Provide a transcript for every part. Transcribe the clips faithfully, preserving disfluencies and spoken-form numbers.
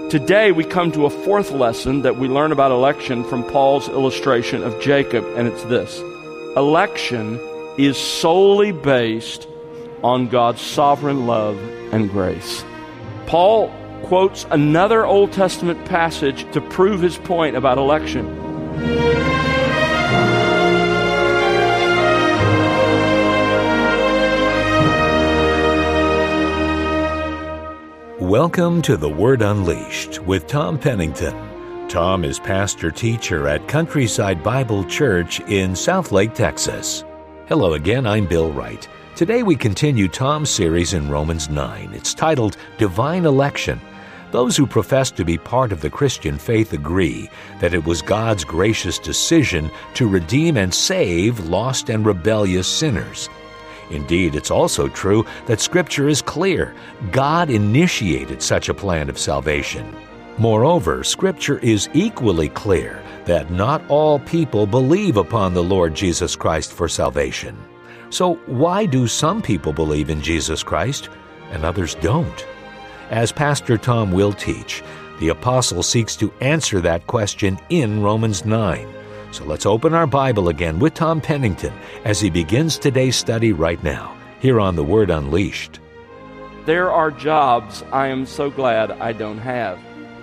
Today we come to a fourth lesson that we learn about election from Paul's illustration of Jacob, and it's this. Election is solely based on God's sovereign love and grace. Paul quotes another Old Testament passage to prove his point about election. Welcome to The Word Unleashed with Tom Pennington. Tom is pastor-teacher at Countryside Bible Church in Southlake, Texas. Hello again, I'm Bill Wright. Today we continue Tom's series in Romans nine. It's titled Divine Election. Those who profess to be part of the Christian faith agree that it was God's gracious decision to redeem and save lost and rebellious sinners. Indeed, it's also true that Scripture is clear. God initiated such a plan of salvation. Moreover, Scripture is equally clear that not all people believe upon the Lord Jesus Christ for salvation. So why do some people believe in Jesus Christ and others don't? As Pastor Tom will teach, the apostle seeks to answer that question in Romans nine. So let's open our Bible again with Tom Pennington as he begins today's study right now, here on The Word Unleashed. There are jobs I am so glad I don't have.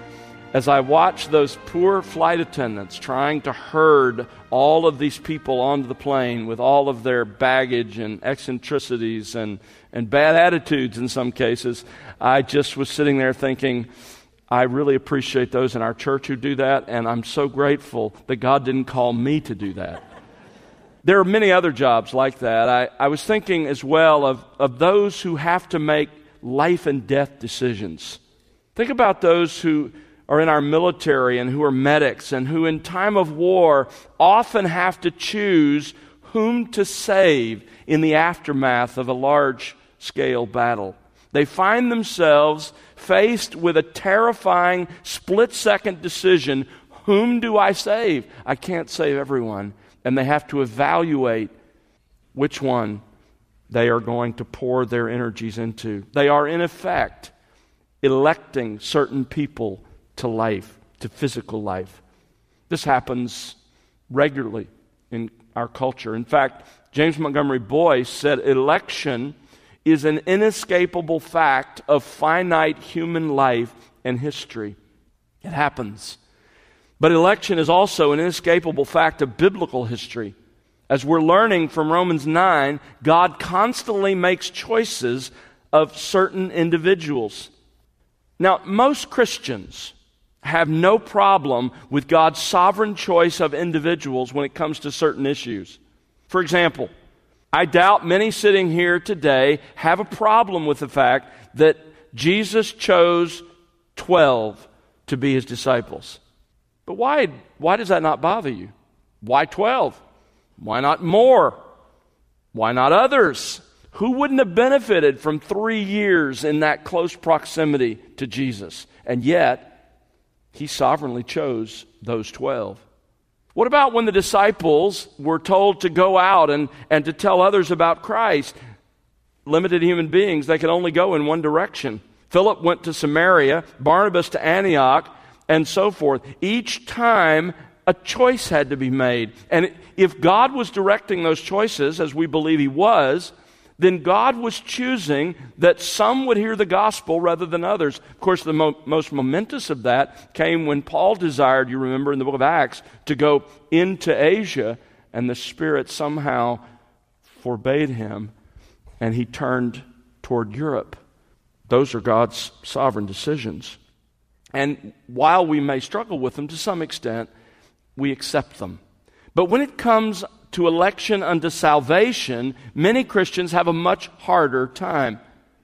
As I watch those poor flight attendants trying to herd all of these people onto the plane with all of their baggage and eccentricities and, and bad attitudes in some cases, I just was sitting there thinking, I really appreciate those in our church who do that, and I'm so grateful that God didn't call me to do that. There are many other jobs like that. I, I was thinking as well of, of those who have to make life and death decisions. Think about those who are in our military and who are medics and who in time of war often have to choose whom to save in the aftermath of a large-scale battle. They find themselves faced with a terrifying split-second decision. Whom do I save? I can't save everyone. And they have to evaluate which one they are going to pour their energies into. They are, in effect, electing certain people to life, to physical life. This happens regularly in our culture. In fact, James Montgomery Boyce said election is an inescapable fact of finite human life and history. It happens. But election is also an inescapable fact of biblical history. As we're learning from Romans nine, God constantly makes choices of certain individuals. Now, most Christians have no problem with God's sovereign choice of individuals when it comes to certain issues. For example, I doubt many sitting here today have a problem with the fact that Jesus chose twelve to be his disciples. But why, why does that not bother you? Why twelve? Why not more? Why not others? Who wouldn't have benefited from three years in that close proximity to Jesus? And yet, he sovereignly chose those twelve. What about when the disciples were told to go out and, and to tell others about Christ? Limited human beings, they could only go in one direction. Philip went to Samaria, Barnabas to Antioch, and so forth. Each time, a choice had to be made. And if God was directing those choices, as we believe he was, then God was choosing that some would hear the gospel rather than others. Of course, the mo- most momentous of that came when Paul desired, you remember in the book of Acts, to go into Asia, and the Spirit somehow forbade him, and he turned toward Europe. Those are God's sovereign decisions. And while we may struggle with them to some extent, we accept them. But when it comes to election unto salvation, many Christians have a much harder time.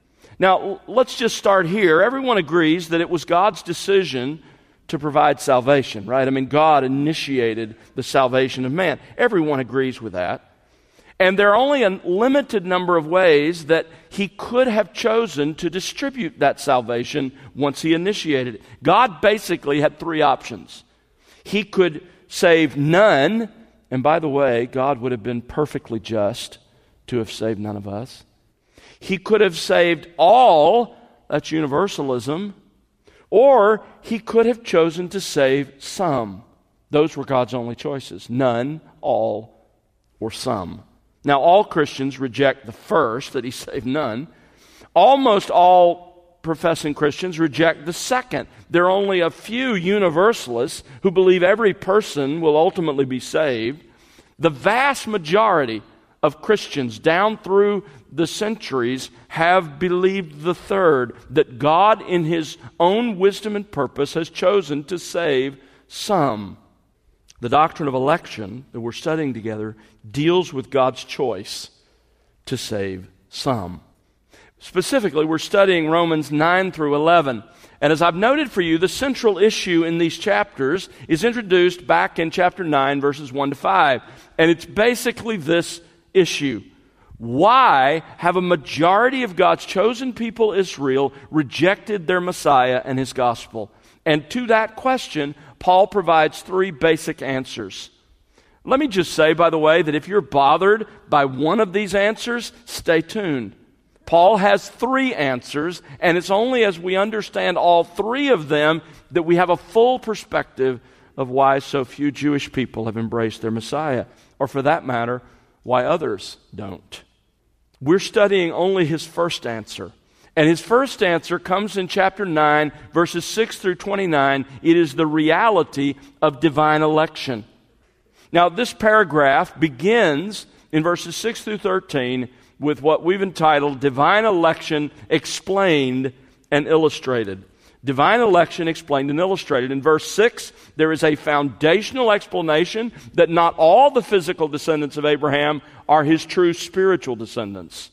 Now, let's just start here. Everyone agrees that it was God's decision to provide salvation, right? I mean, God initiated the salvation of man. Everyone agrees with that. And there are only a limited number of ways that he could have chosen to distribute that salvation once he initiated it. God basically had three options. He could save none. And by the way, God would have been perfectly just to have saved none of us. He could have saved all, that's universalism, Or he could have chosen to save some. Those were God's only choices. None, all, or some. Now, all Christians reject the first, that he saved none. Almost all professing Christians reject the second. There are only a few universalists who believe every person will ultimately be saved. The vast majority of Christians down through the centuries have believed the third, that God in his own wisdom and purpose has chosen to save some. The doctrine of election that we're studying together deals with God's choice to save some. Specifically, we're studying Romans nine through eleven. And as I've noted for you, the central issue in these chapters is introduced back in chapter nine, verses one to five. And it's basically this issue. Why have a majority of God's chosen people, Israel, rejected their Messiah and his gospel? And to that question, Paul provides three basic answers. Let me just say, by the way, that if you're bothered by one of these answers, stay tuned. Paul has three answers, and it's only as we understand all three of them that we have a full perspective of why so few Jewish people have embraced their Messiah, or for that matter, why others don't. We're studying only his first answer. And his first answer comes in chapter nine, verses six through twenty-nine. It is the reality of divine election. Now, this paragraph begins in verses six through thirteen with what we've entitled Divine Election Explained and Illustrated. Divine election explained and illustrated. In verse six, there is a foundational explanation that not all the physical descendants of Abraham are his true spiritual descendants.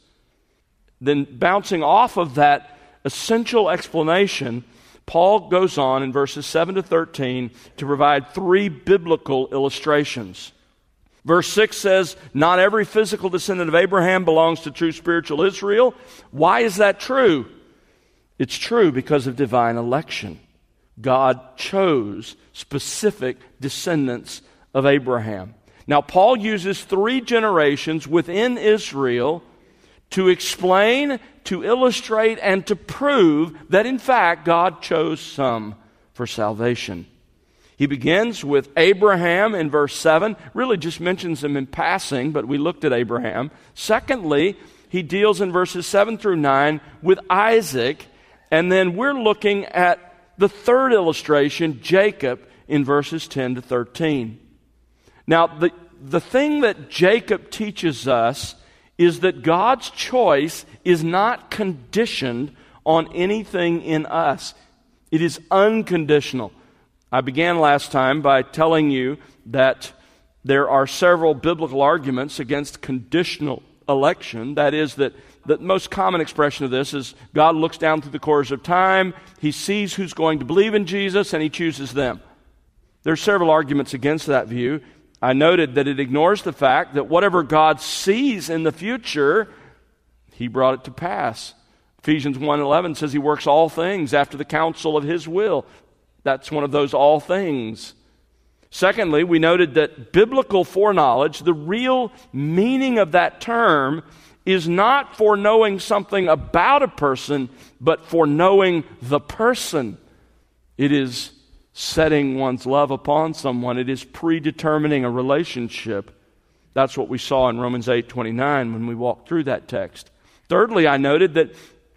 Then bouncing off of that essential explanation, Paul goes on in verses seven to thirteen to provide three biblical illustrations. Verse six says, not every physical descendant of Abraham belongs to true spiritual Israel. Why is that true? It's true because of divine election. God chose specific descendants of Abraham. Now, Paul uses three generations within Israel to explain, to illustrate, and to prove that, in fact, God chose some for salvation. He begins with Abraham in verse seven, really just mentions him in passing, but we looked at Abraham. Secondly, he deals in verses seven through nine with Isaac, and then we're looking at the third illustration, Jacob, in verses ten to thirteen. Now, the, the thing that Jacob teaches us is that God's choice is not conditioned on anything in us. It is unconditional. I began last time by telling you that there are several biblical arguments against conditional election. That is, that the most common expression of this is God looks down through the course of time, he sees who's going to believe in Jesus, and he chooses them. There are several arguments against that view. I noted that it ignores the fact that whatever God sees in the future, he brought it to pass. Ephesians one eleven says he works all things after the counsel of his will. That's one of those all things. Secondly, we noted that biblical foreknowledge, the real meaning of that term, is not for knowing something about a person, but for knowing the person. It is setting one's love upon someone. It is predetermining a relationship. That's what we saw in Romans eight twenty-nine when we walked through that text. Thirdly, I noted that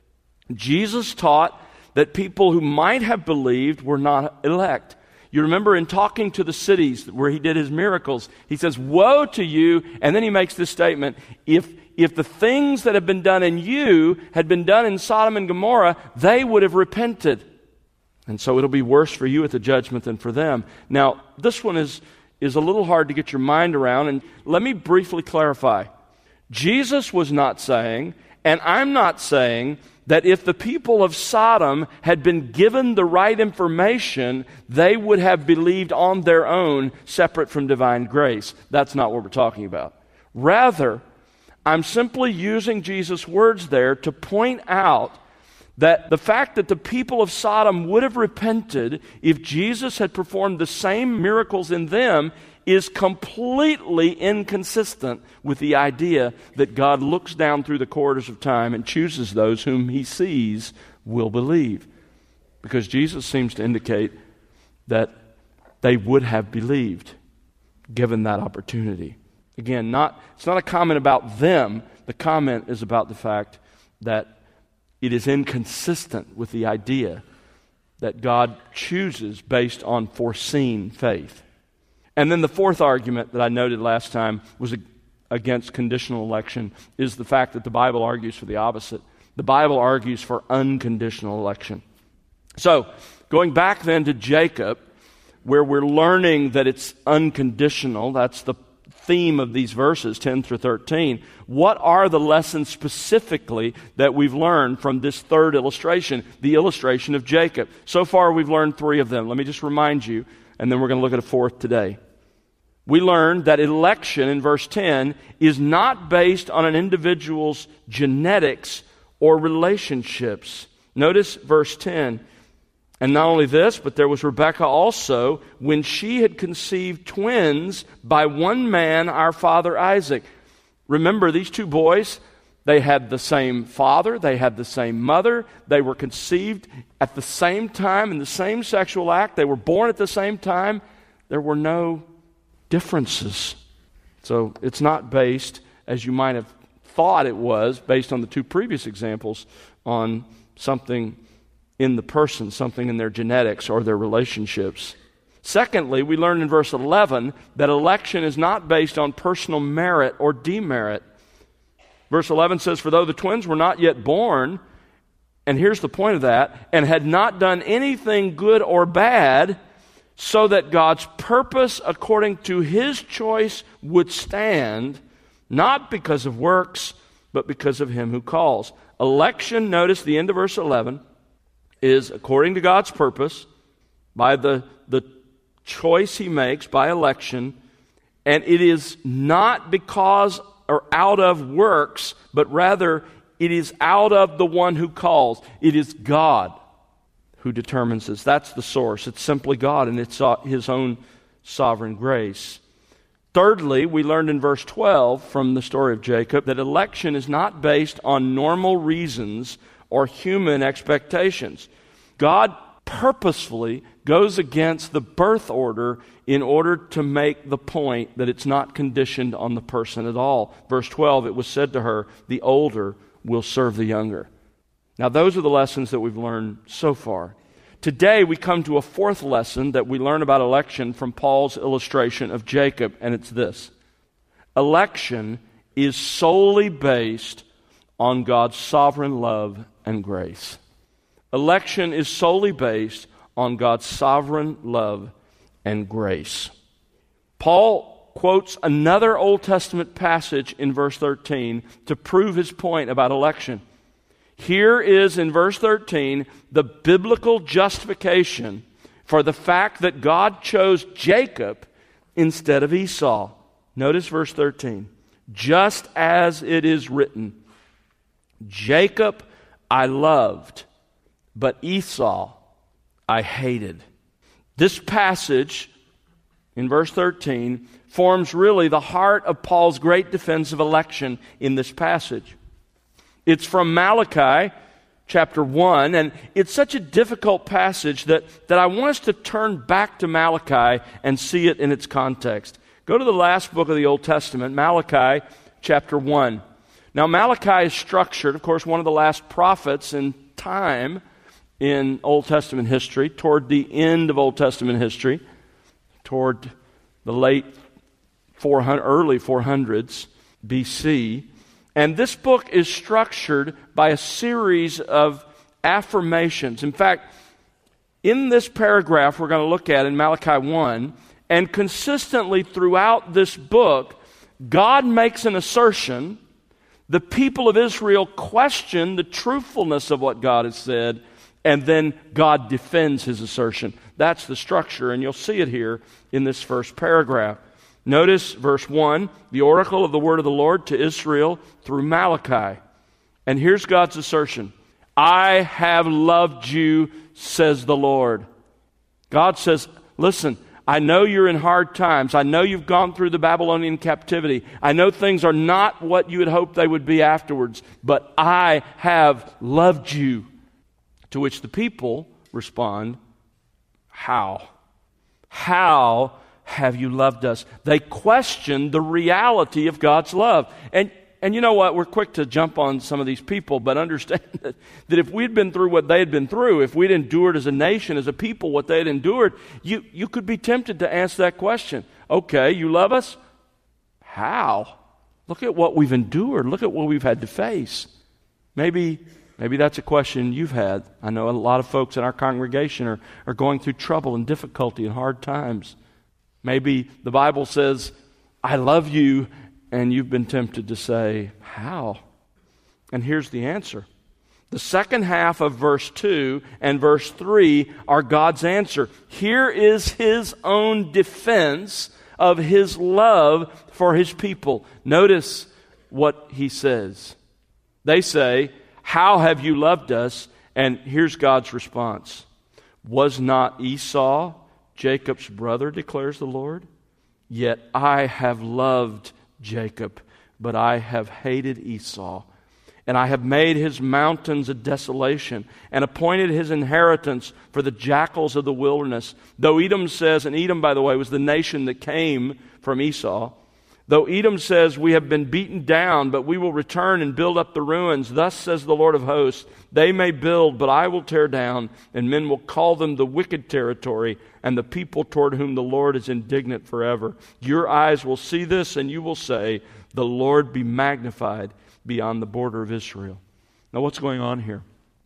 Jesus taught that people who might have believed were not elect. You remember in talking to the cities where he did his miracles, he says, woe to you, and then he makes this statement, if if the things that have been done in you had been done in Sodom and Gomorrah, they would have repented. And so it'll be worse for you at the judgment than for them. Now, this one is, is a little hard to get your mind around, and let me briefly clarify. Jesus was not saying, and I'm not saying, that if the people of Sodom had been given the right information, they would have believed on their own, separate from divine grace. That's not what we're talking about. Rather, I'm simply using Jesus' words there to point out that the fact that the people of Sodom would have repented if Jesus had performed the same miracles in them is completely inconsistent with the idea that God looks down through the corridors of time and chooses those whom he sees will believe. because Jesus seems to indicate that they would have believed given that opportunity. Again, not it's not a comment about them. The comment is about the fact that it is inconsistent with the idea that God chooses based on foreseen faith. And then the fourth argument that I noted last time was against conditional election is the fact that the Bible argues for the opposite. The Bible argues for unconditional election. So, going back then to Jacob, where we're learning that it's unconditional, that's the theme of these verses, ten through thirteen. What are the lessons specifically that we've learned from this third illustration, the illustration of Jacob? So far, we've learned three of them. Let me just remind you, and then we're going to look at a fourth today. We learned that election in verse ten is not based on an individual's genetics or relationships. Notice verse ten. And not only this, but there was Rebekah also, when she had conceived twins by one man, our father Isaac. Remember, these two boys, they had the same father, they had the same mother, they were conceived at the same time in the same sexual act, they were born at the same time. There were no differences. So it's not based, as you might have thought it was, based on the two previous examples, on something in the person, something in their genetics or their relationships. Secondly, we learn in verse eleven that election is not based on personal merit or demerit. Verse eleven says, "For though the twins were not yet born," and here's the point of that, "and had not done anything good or bad, so that God's purpose according to His choice would stand, not because of works, but because of Him who calls." Election, notice the end of verse eleven, is according to God's purpose, by the, the choice He makes, by election, and it is not because or out of works, but rather it is out of the one who calls. It is God who determines this. That's the source. It's simply God, and it's His own sovereign grace. Thirdly, we learned in verse twelve from the story of Jacob that election is not based on normal reasons or human expectations. God purposefully goes against the birth order in order to make the point that it's not conditioned on the person at all. Verse twelve, it was said to her, "The older will serve the younger." Now, those are the lessons that we've learned so far. Today, we come to a fourth lesson that we learn about election from Paul's illustration of Jacob, and it's this. Election is solely based on God's sovereign love and grace. Election is solely based on God's sovereign love and grace. Paul quotes another Old Testament passage in verse thirteen to prove his point about election. Here is, in verse thirteen, the biblical justification for the fact that God chose Jacob instead of Esau. Notice verse thirteen. "Just as it is written, Jacob I loved, but Esau I hated." This passage in verse thirteen forms really the heart of Paul's great defense of election in this passage. It's from Malachi chapter one, and it's such a difficult passage that, that I want us to turn back to Malachi and see it in its context. Go to the last book of the Old Testament, Malachi chapter one. Now, Malachi is structured, of course, one of the last prophets in time in Old Testament history, toward the end of Old Testament history, toward the late four hundred, early four hundreds B C. And this book is structured by a series of affirmations. In fact, in this paragraph we're going to look at in Malachi one, and consistently throughout this book, God makes an assertion. The people of Israel question the truthfulness of what God has said, and then God defends His assertion. That's the structure, and you'll see it here in this first paragraph. Notice verse one, the oracle of the word of the Lord to Israel through Malachi. And here's God's assertion. "I have loved you, says the Lord." God says, listen, I know you're in hard times. I know you've gone through the Babylonian captivity. I know things are not what you had hoped they would be afterwards, but I have loved you. To which the people respond, how? How have you loved us? They question the reality of God's love. And and you know what? We're quick to jump on some of these people, but understand that, that if we'd been through what they had been through, if we'd endured as a nation, as a people, what they had endured, you, you could be tempted to answer that question. Okay, you love us? How? Look at what we've endured. Look at what we've had to face. Maybe maybe that's a question you've had. I know a lot of folks in our congregation are, are going through trouble and difficulty and hard times. Maybe the Bible says, I love you, and you've been tempted to say, how? And here's the answer. The second half of verse two and verse three are God's answer. Here is His own defense of His love for His people. Notice what He says. They say, how have you loved us? And here's God's response. Was not Esau Jacob's brother, declares the Lord? Yet I have loved Jacob, but I have hated Esau. And I have made his mountains a desolation, and appointed his inheritance for the jackals of the wilderness. Though Edom says, and Edom, by the way, was the nation that came from Esau. Though Edom says, we have been beaten down, but we will return and build up the ruins. Thus says the Lord of hosts, they may build, but I will tear down, and men will call them the wicked territory, and the people toward whom the Lord is indignant forever. Your eyes will see this, and you will say, the Lord be magnified beyond the border of Israel. Now what's going on here?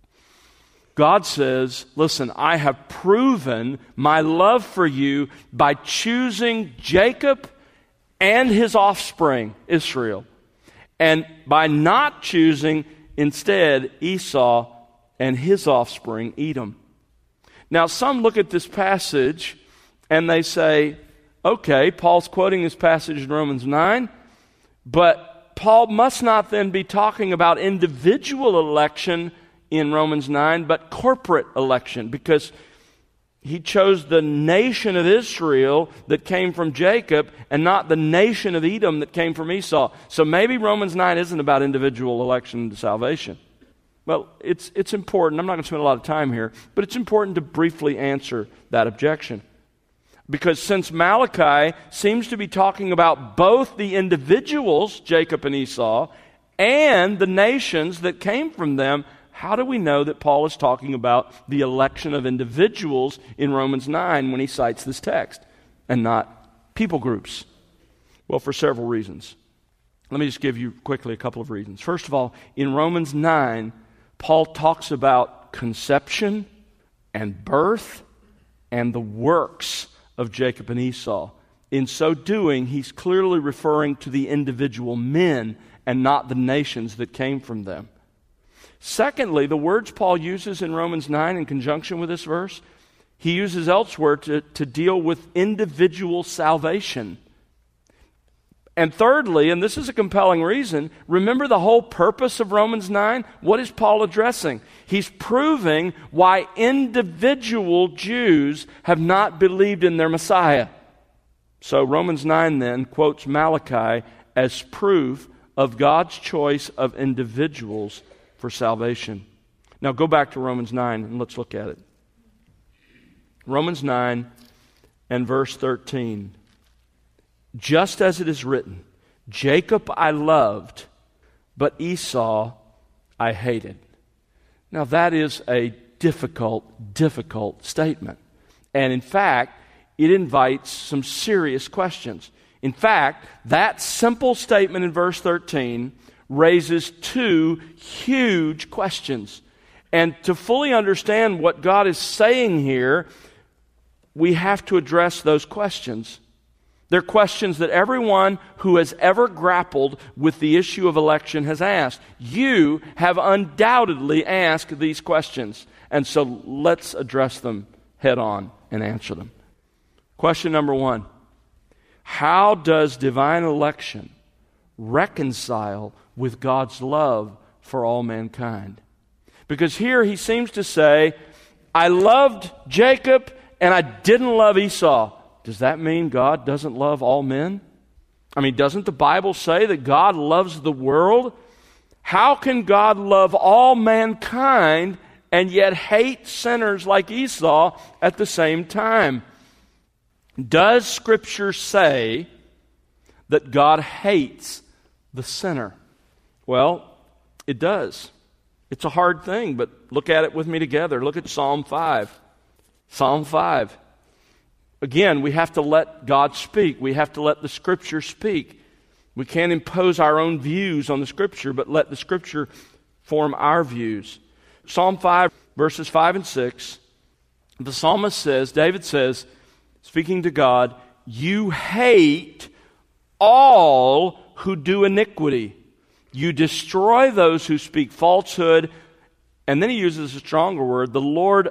God says, listen, I have proven my love for you by choosing Jacob and his offspring, Israel, and by not choosing instead Esau and his offspring, Edom. Now, some look at this passage and they say, okay, Paul's quoting this passage in Romans nine, but Paul must not then be talking about individual election in Romans nine, but corporate election, because he chose the nation of Israel that came from Jacob and not the nation of Edom that came from Esau. So maybe Romans nine isn't about individual election to salvation. Well, it's it's important. I'm not going to spend a lot of time here, but it's important to briefly answer that objection. Because since Malachi seems to be talking about both the individuals, Jacob and Esau, and the nations that came from them, how do we know that Paul is talking about the election of individuals in Romans nine when he cites this text and not people groups? Well, for several reasons. Let me just give you quickly a couple of reasons. First of all, in Romans nine, Paul talks about conception and birth and the works of Jacob and Esau. In so doing, he's clearly referring to the individual men and not the nations that came from them. Secondly, the words Paul uses in Romans nine in conjunction with this verse, he uses elsewhere to, to deal with individual salvation. And thirdly, and this is a compelling reason, remember the whole purpose of Romans nine? What is Paul addressing? He's proving why individual Jews have not believed in their Messiah. So Romans nine then quotes Malachi as proof of God's choice of individuals for salvation. Now go back to Romans nine and let's look at it. Romans nine and verse thirteen. Just as it is written, Jacob I loved, but Esau I hated. Now that is a difficult, difficult statement. And in fact, it invites some serious questions. In fact, that simple statement in verse thirteen raises two huge questions. And to fully understand what God is saying here, we have to address those questions. They're questions that everyone who has ever grappled with the issue of election has asked. You have undoubtedly asked these questions. And so let's address them head on and answer them. Question number one. How does divine election reconcile with God's love for all mankind? Because here he seems to say, I loved Jacob and I didn't love Esau. Does that mean God doesn't love all men? I mean, doesn't the Bible say that God loves the world? How can God love all mankind and yet hate sinners like Esau at the same time. Does Scripture say that God hates the sinner? Well, it does. It's a hard thing, but look at it with me together. Look at Psalm five. Psalm five. Again, we have to let God speak. We have to let the Scripture speak. We can't impose our own views on the Scripture, but let the Scripture form our views. Psalm five, verses five and six, the psalmist says, David says, speaking to God, "You hate all who do iniquity. You destroy those who speak falsehood." And then he uses a stronger word. "The Lord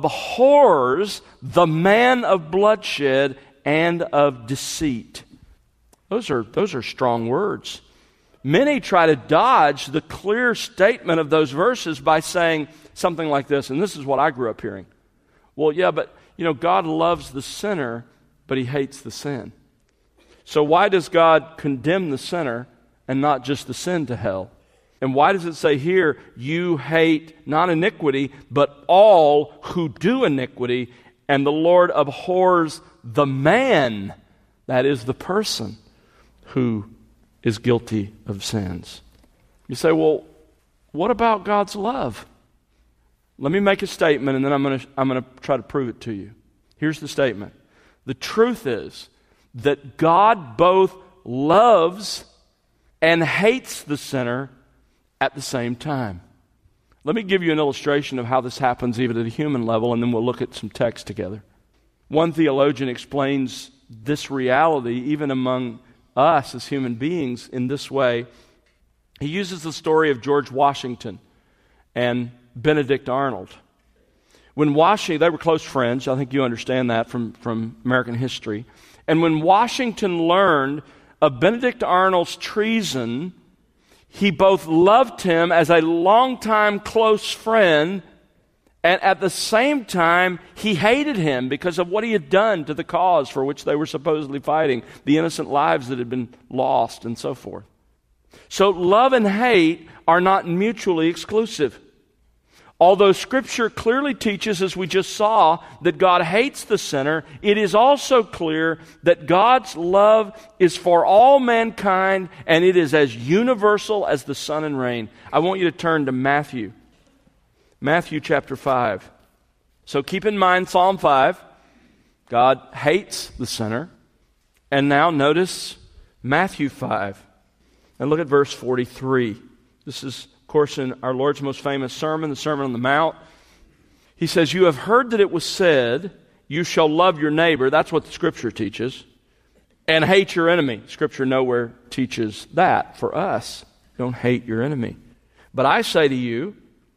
abhors the man of bloodshed and of deceit." Those are, those are strong words. Many try to dodge the clear statement of those verses by saying something like this, and this is what I grew up hearing. Well, yeah, but, you know, God loves the sinner, but he hates the sin. So why does God condemn the sinner and not just the sin to hell? And why does it say here, you hate not iniquity, but all who do iniquity, and the Lord abhors the man, that is the person, who is guilty of sins? You say, well, what about God's love? Let me make a statement, and then I'm going to I'm going to try to prove it to you. Here's the statement. The truth is that God both loves and hates the sinner at the same time. Let me give you an illustration of how this happens even at a human level, and then we'll look at some text together. One theologian explains this reality even among us as human beings in this way. He uses the story of George Washington and Benedict Arnold. When Washington, they were close friends, I think you understand that from, from American history. And when Washington learned of Benedict Arnold's treason, he both loved him as a longtime close friend, and at the same time, he hated him because of what he had done to the cause for which they were supposedly fighting, the innocent lives that had been lost, and so forth. So love and hate are not mutually exclusive. Although Scripture clearly teaches, as we just saw, that God hates the sinner, it is also clear that God's love is for all mankind, and it is as universal as the sun and rain. I want you to turn to Matthew. Matthew chapter five. So keep in mind Psalm five. God hates the sinner. And now notice Matthew five. And look at verse forty-three. This is, of course, in our Lord's most famous sermon, the Sermon on the Mount. He says, "You have heard that it was said, you shall love your neighbor." That's what the Scripture teaches. "And hate your enemy." Scripture nowhere teaches that for us. Don't hate your enemy. "But I say to you,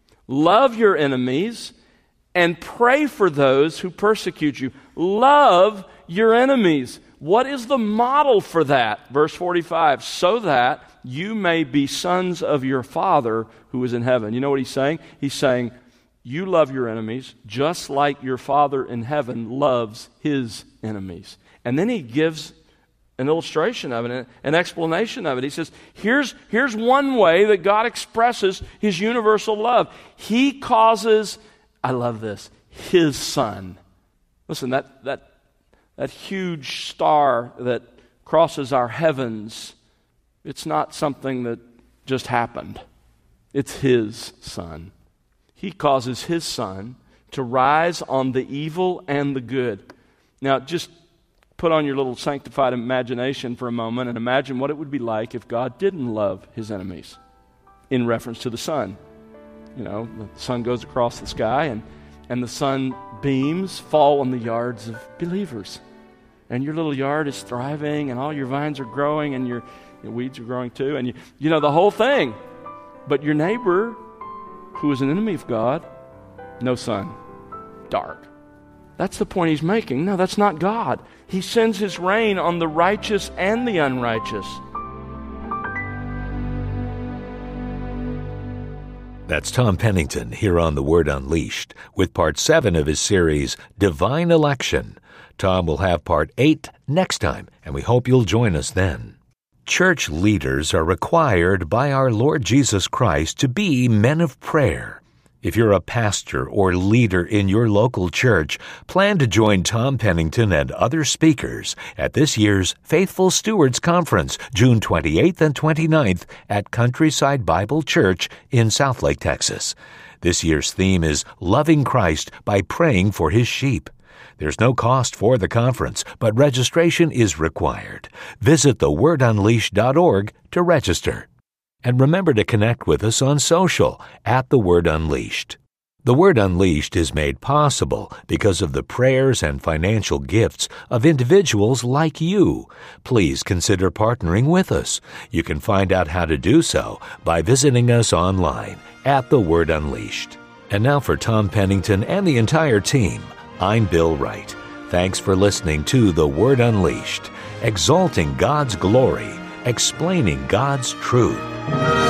love your enemies and pray for those who persecute you." Love your enemies. What is the model for that? Verse forty-five, "So that you may be sons of your Father who is in heaven." You know what he's saying? He's saying, you love your enemies just like your Father in heaven loves his enemies. And then he gives an illustration of it, an explanation of it. He says, here's, here's one way that God expresses his universal love. He causes, I love this, his Son. Listen, that, that, that huge star that crosses our heavens, it's not something that just happened. It's his Son. He causes his Son to rise on the evil and the good. Now, just put on your little sanctified imagination for a moment and imagine what it would be like if God didn't love his enemies in reference to the sun. You know, the sun goes across the sky and, and the sun beams fall on the yards of believers. And your little yard is thriving and all your vines are growing and your, your weeds are growing too. And you, you know, the whole thing. But your neighbor, who is an enemy of God, no sun, dark. That's the point he's making. No, that's not God. He sends his rain on the righteous and the unrighteous. That's Tom Pennington here on The Word Unleashed with part seven of his series, Divine Election. Tom will have part eight next time, and we hope you'll join us then. Church leaders are required by our Lord Jesus Christ to be men of prayer. If you're a pastor or leader in your local church, plan to join Tom Pennington and other speakers at this year's Faithful Stewards Conference, June twenty-eighth and twenty-ninth at Countryside Bible Church in Southlake, Texas. This year's theme is Loving Christ by Praying for His Sheep. There's no cost for the conference, but registration is required. Visit the word unleashed dot org to register. And remember to connect with us on social at The Word Unleashed. The Word Unleashed is made possible because of the prayers and financial gifts of individuals like you. Please consider partnering with us. You can find out how to do so by visiting us online at The Word Unleashed. And now for Tom Pennington and the entire team, I'm Bill Wright. Thanks for listening to The Word Unleashed, exalting God's glory, explaining God's truth.